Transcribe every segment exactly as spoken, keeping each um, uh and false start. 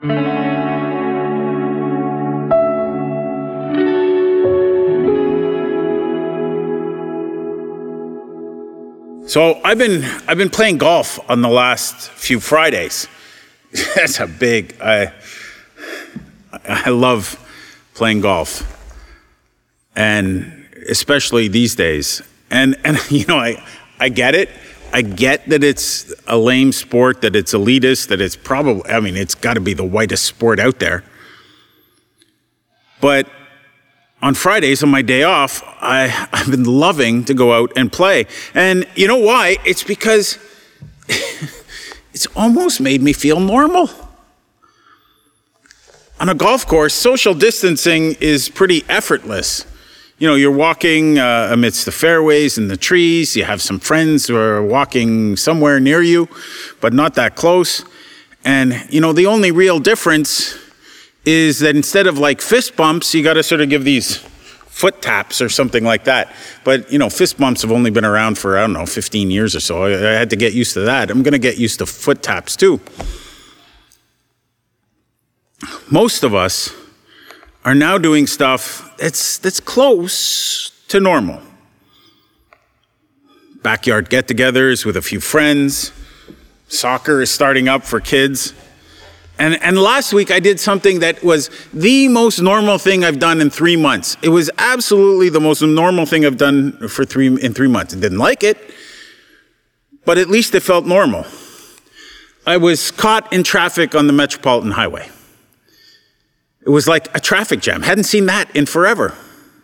So I've been I've been playing golf on the last few Fridays. That's a big I I love playing golf, and especially these days. And and you know I I get it. I get that it's a lame sport, that it's elitist, that it's probably I mean it's got to be the whitest sport out there. But on Fridays, on my day off, I, I've been loving to go out and play. And you know why? It's because it's almost made me feel normal. On a golf course, social distancing is pretty effortless. You know, you're walking uh, amidst the fairways and the trees. You have some friends who are walking somewhere near you, but not that close. And, you know, the only real difference is that instead of like fist bumps, you got to sort of give these foot taps or something like that. But, you know, fist bumps have only been around for, I don't know, fifteen years or so. I, I had to get used to that. I'm going to get used to foot taps too. Most of us are now doing stuff that's, that's close to normal. Backyard get-togethers with a few friends. Soccer is starting up for kids. And and last week I did something that was the most normal thing I've done in three months. It was absolutely the most normal thing I've done for three in three months. I didn't like it, but at least it felt normal. I was caught in traffic on the Metropolitan Highway. It was like a traffic jam. Hadn't seen that in forever.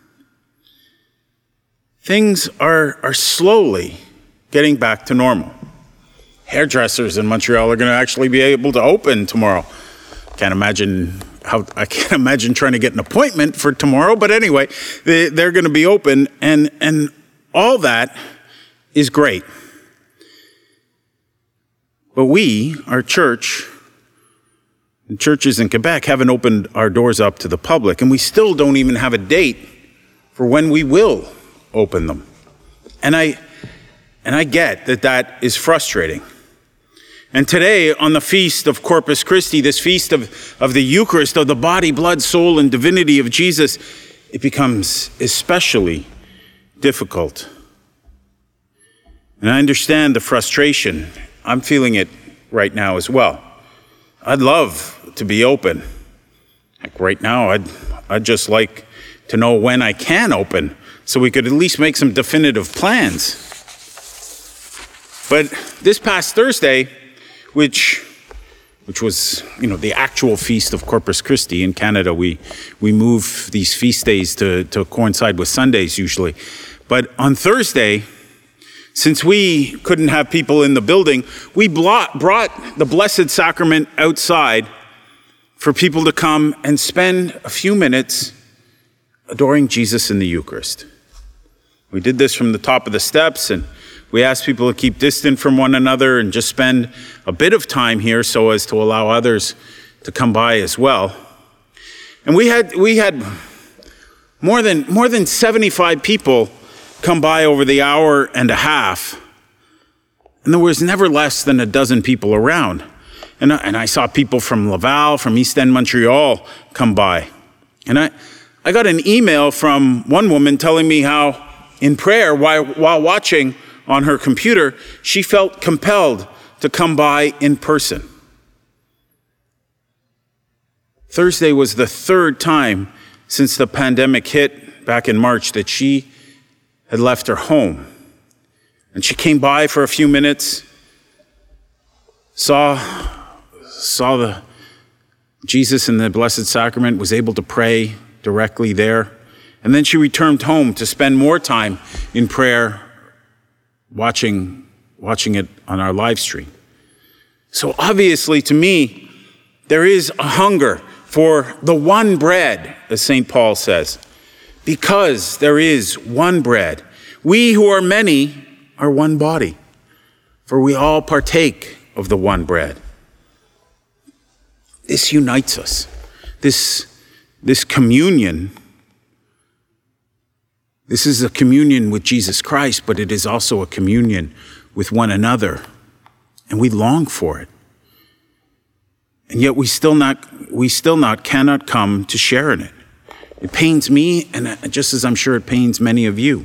Things are are slowly getting back to normal. Hairdressers in Montreal are going to actually be able to open tomorrow. Can't imagine how I can't imagine trying to get an appointment for tomorrow, but anyway, they, they're going to be open, and and all that is great. But we, our church, and churches in Quebec haven't opened our doors up to the public, and we still don't even have a date for when we will open them. And I and I get that that is frustrating. And today, on the feast of Corpus Christi, this feast of, of the Eucharist, of the body, blood, soul, and divinity of Jesus, it becomes especially difficult. And I understand the frustration. I'm feeling it right now as well. I'd love to be open. Like right now, I'd, I'd just like to know when I can open so we could at least make some definitive plans. But this past Thursday, which which was, you know, the actual feast of Corpus Christi in Canada. We we move these feast days to, to coincide with Sundays usually. But on Thursday, since we couldn't have people in the building, we brought the Blessed Sacrament outside for people to come and spend a few minutes adoring Jesus in the Eucharist. We did this from the top of the steps, and we asked people to keep distant from one another and just spend a bit of time here so as to allow others to come by as well. And we had we had more than more than seventy-five people come by over the hour and a half. And there was never less than a dozen people around. And I, and I saw people from Laval, from East End Montreal come by. And I, I got an email from one woman telling me how in prayer while, while watching on her computer, she felt compelled to come by in person. Thursday was the third time since the pandemic hit back in March that she had left her home. And she came by for a few minutes, saw, saw the Jesus in the Blessed Sacrament, was able to pray directly there. And then she returned home to spend more time in prayer, watching, watching it on our live stream. So obviously, to me, there is a hunger for the one bread, as Saint Paul says. Because there is one bread, we who are many are one body, for we all partake of the one bread. This unites us. This, this communion, this is a communion with Jesus Christ, but it is also a communion with one another, and we long for it. And yet we still not, we still not cannot come to share in it. It pains me, and just as I'm sure it pains many of you.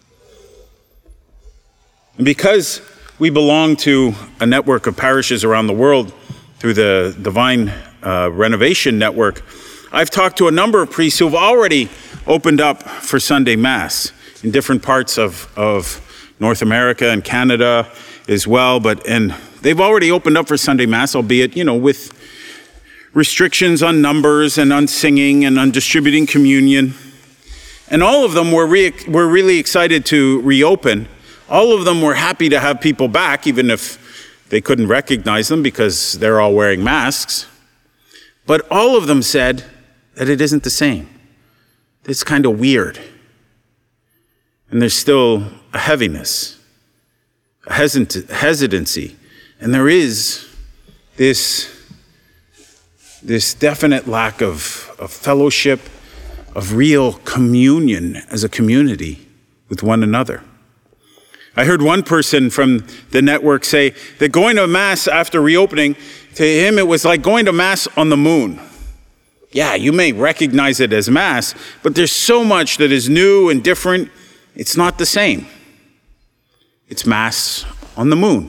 And because we belong to a network of parishes around the world through the Divine uh, Renovation Network, I've talked to a number of priests who've already opened up for Sunday Mass in different parts of, of North America and Canada as well. But and they've already opened up for Sunday Mass, albeit, you know, with restrictions on numbers and on singing and on distributing communion. And all of them were, re- were really excited to reopen. All of them were happy to have people back, even if they couldn't recognize them because they're all wearing masks. But all of them said that it isn't the same. It's kind of weird. And there's still a heaviness, a hesit- hesitancy. And there is this This definite lack of, of fellowship, of real communion as a community with one another. I heard one person from the network say that going to Mass after reopening, to him it was like going to Mass on the moon. Yeah, you may recognize it as Mass, but there's so much that is new and different, it's not the same. It's Mass on the moon.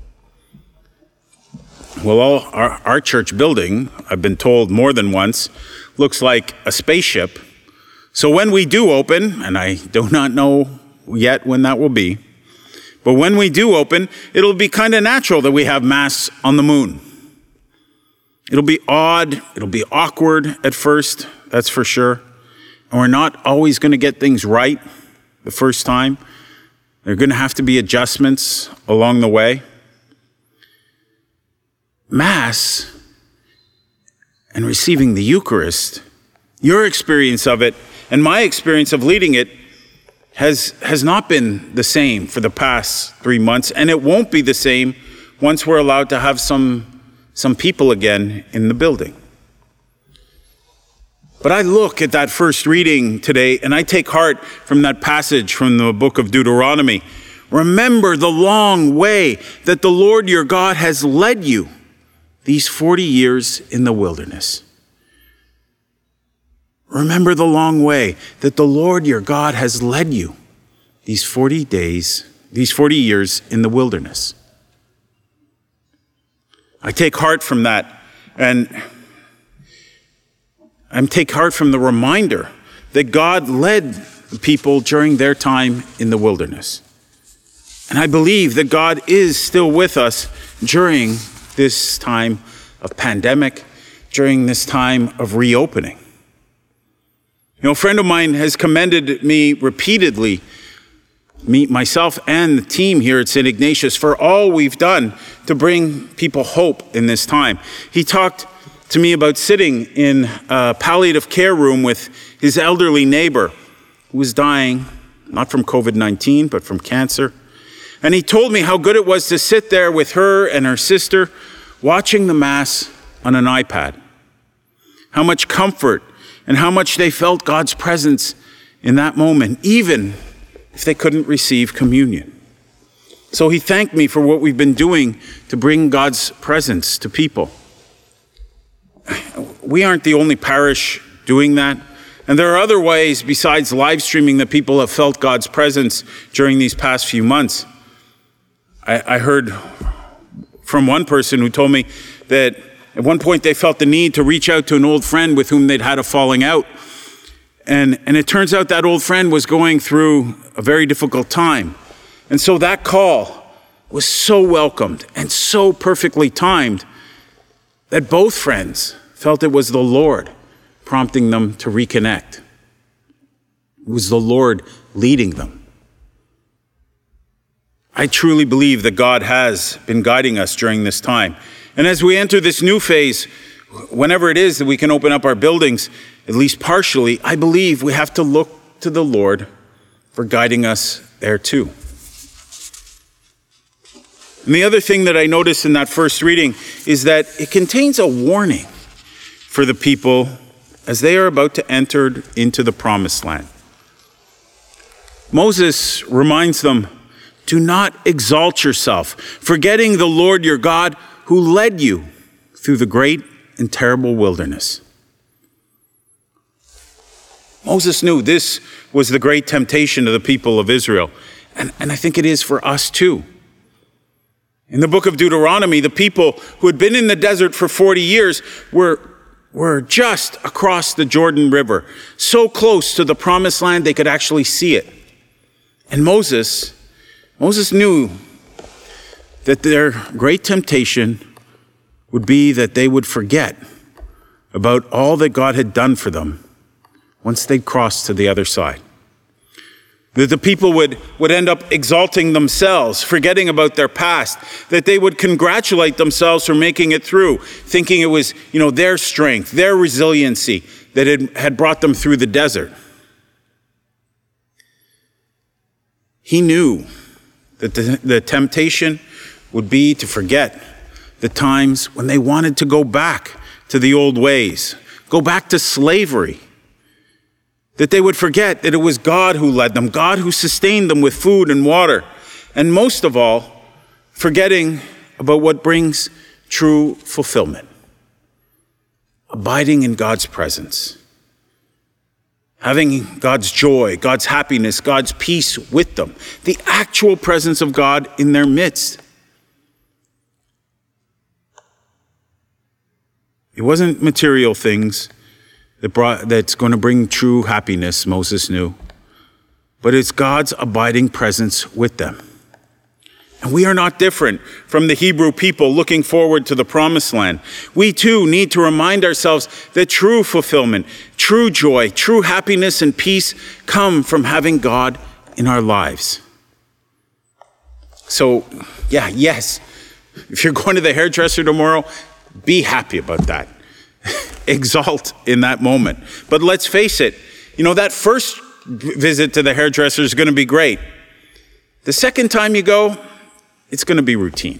Well, all, our, our church building, I've been told more than once, looks like a spaceship. So when we do open, and I do not know yet when that will be, but when we do open, it'll be kind of natural that we have Mass on the moon. It'll be odd, it'll be awkward at first, that's for sure. And we're not always going to get things right the first time. There are going to have to be adjustments along the way. Mass and receiving the Eucharist, your experience of it and my experience of leading it has, has not been the same for the past three months, and it won't be the same once we're allowed to have some, some people again in the building. But I look at that first reading today and I take heart from that passage from the book of Deuteronomy. Remember the long way that the Lord your God has led you these forty years in the wilderness. Remember the long way that the Lord your God has led you these forty days, these forty years in the wilderness. I take heart from that, and I take heart from the reminder that God led the people during their time in the wilderness. And I believe that God is still with us during this time of pandemic, during this time of reopening. You know, a friend of mine has commended me repeatedly, me, myself and the team here at Saint Ignatius, for all we've done to bring people hope in this time. He talked to me about sitting in a palliative care room with his elderly neighbor who was dying, not from covid nineteen, but from cancer. And he told me how good it was to sit there with her and her sister watching the Mass on an iPad. How much comfort and how much they felt God's presence in that moment, even if they couldn't receive communion. So he thanked me for what we've been doing to bring God's presence to people. We aren't the only parish doing that. And there are other ways besides live streaming that people have felt God's presence during these past few months. I, I heard from one person who told me that at one point they felt the need to reach out to an old friend with whom they'd had a falling out. And, and it turns out that old friend was going through a very difficult time. And so that call was so welcomed and so perfectly timed that both friends felt it was the Lord prompting them to reconnect. It was the Lord leading them. I truly believe that God has been guiding us during this time. And as we enter this new phase, whenever it is that we can open up our buildings, at least partially, I believe we have to look to the Lord for guiding us there too. And the other thing that I noticed in that first reading is that it contains a warning for the people as they are about to enter into the promised land. Moses reminds them, do not exalt yourself, forgetting the Lord your God who led you through the great and terrible wilderness. Moses knew this was the great temptation of the people of Israel. And, and I think it is for us too. In the book of Deuteronomy, the people who had been in the desert for forty years were, were just across the Jordan River, so close to the promised land they could actually see it. And Moses, Moses knew that their great temptation would be that they would forget about all that God had done for them once they'd crossed to the other side. That the people would, would end up exalting themselves, forgetting about their past, that they would congratulate themselves for making it through, thinking it was, you know, their strength, their resiliency that had, had brought them through the desert. He knew that the, the temptation would be to forget the times when they wanted to go back to the old ways, go back to slavery. That they would forget that it was God who led them, God who sustained them with food and water. And most of all, forgetting about what brings true fulfillment. Abiding in God's presence. Having God's joy, God's happiness, God's peace with them. The actual presence of God in their midst. It wasn't material things that brought, that's going to bring true happiness, Moses knew. But it's God's abiding presence with them. And we are not different from the Hebrew people looking forward to the promised land. We too need to remind ourselves that true fulfillment, true joy, true happiness and peace come from having God in our lives. So, yeah, yes, if you're going to the hairdresser tomorrow, be happy about that. Exalt in that moment. But let's face it, you know, that first visit to the hairdresser is going to be great. The second time you go, it's going to be routine.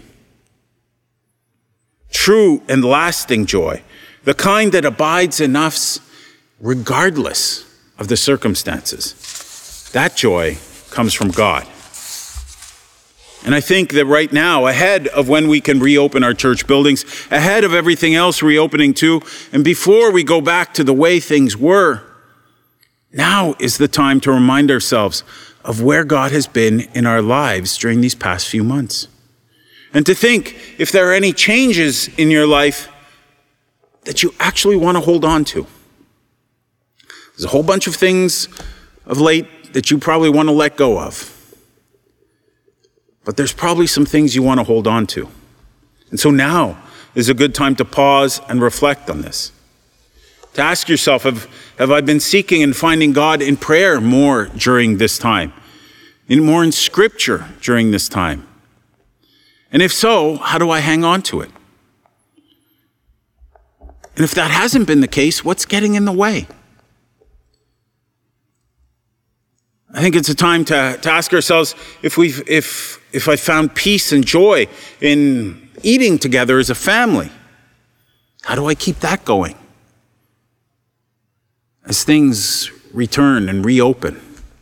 True and lasting joy, the kind that abides in us regardless of the circumstances. That joy comes from God. And I think that right now, ahead of when we can reopen our church buildings, ahead of everything else reopening too, and before we go back to the way things were, now is the time to remind ourselves of where God has been in our lives during these past few months. And to think if there are any changes in your life that you actually want to hold on to. There's a whole bunch of things of late that you probably want to let go of. But there's probably some things you want to hold on to. And so now is a good time to pause and reflect on this. To ask yourself, have, have I been seeking and finding God in prayer more during this time? In more in Scripture during this time? And if so, how do I hang on to it? And if that hasn't been the case, what's getting in the way? I think it's a time to, to ask ourselves if we've, if, if I found peace and joy in eating together as a family. How do I keep that going as things return and reopen?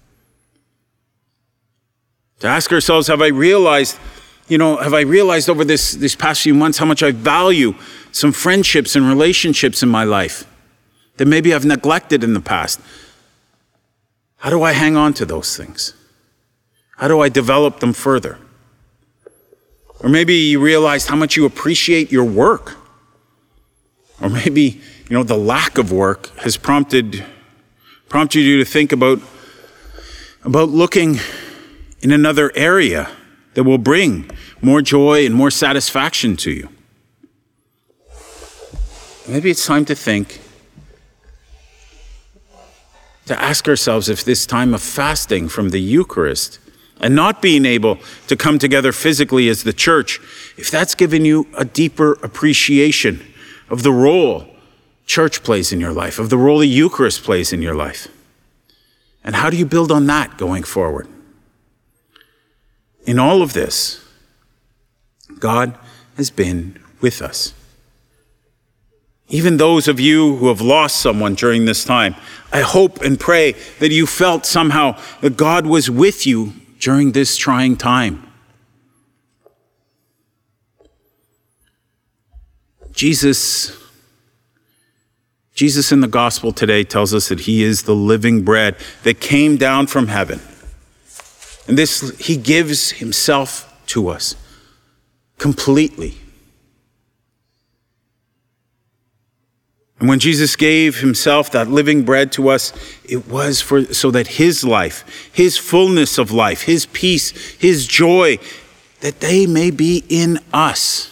To ask ourselves, have I realized, you know, have I realized over this, this past few months how much I value some friendships and relationships in my life that maybe I've neglected in the past? How do I hang on to those things? How do I develop them further? Or maybe you realized how much you appreciate your work. Or maybe, you know, the lack of work has prompted, prompted you to think about, about looking in another area that will bring more joy and more satisfaction to you. Maybe it's time to think, to ask ourselves if this time of fasting from the Eucharist and not being able to come together physically as the church, if that's given you a deeper appreciation of the role church plays in your life, of the role the Eucharist plays in your life. And how do you build on that going forward? In all of this, God has been with us. Even those of you who have lost someone during this time, I hope and pray that you felt somehow that God was with you during this trying time. Jesus Jesus in the gospel today tells us that he is the living bread that came down from heaven. And this, he gives himself to us completely. And when Jesus gave himself, that living bread, to us, it was for so that his life, his fullness of life, his peace, his joy, that they may be in us.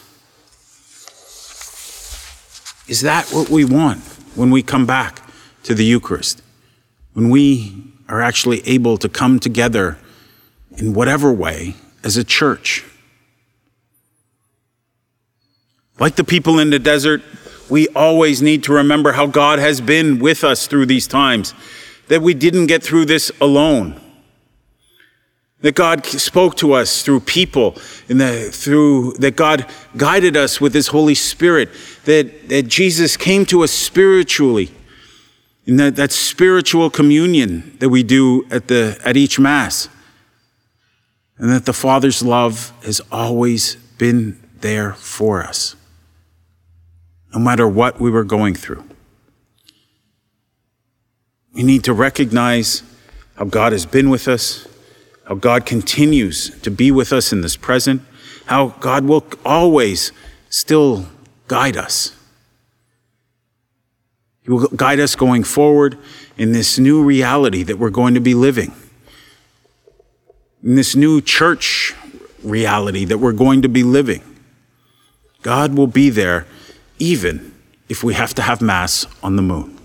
Is that what we want when we come back to the Eucharist? When we are actually able to come together in whatever way as a church? Like the people in the desert, we always need to remember how God has been with us through these times, that we didn't get through this alone, that God spoke to us through people, and that, through, that God guided us with his Holy Spirit, that, that Jesus came to us spiritually, in that, that spiritual communion that we do at, the, at each Mass, and that the Father's love has always been there for us, no matter what we were going through. We need to recognize how God has been with us, how God continues to be with us in this present, how God will always still guide us. He will guide us going forward in this new reality that we're going to be living, in this new church reality that we're going to be living. God will be there even if we have to have Mass on the moon.